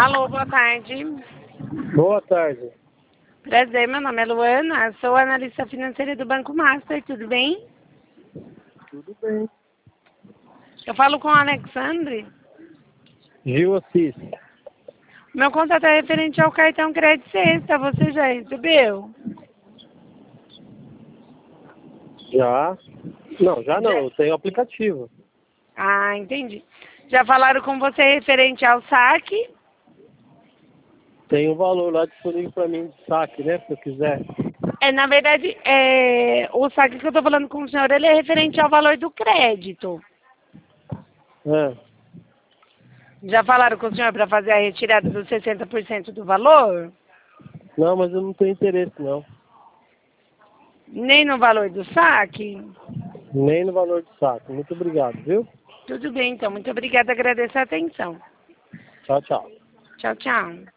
Alô, boa tarde. Boa tarde. Prazer, meu nome é Luana, sou analista financeira do Banco Master, tudo bem? Tudo bem. Eu falo com o Alexandre. Gil Assis. Meu contato é referente ao cartão Crédito Sexta, você já recebeu? Já? Não, já não. Eu tenho aplicativo. Ah, entendi. Já falaram com você referente ao saque? Tem um valor lá disponível para mim de saque, né? Se eu quiser. Na verdade, o saque que eu estou falando com o senhor, ele é referente ao valor do crédito. É. Já falaram com o senhor para fazer a retirada dos 60% do valor? Não, mas eu não tenho interesse, não. Nem no valor do saque? Nem no valor de saque. Muito obrigado, viu? Tudo bem, então. Muito obrigada, agradeço a atenção. Tchau, tchau. Tchau, tchau.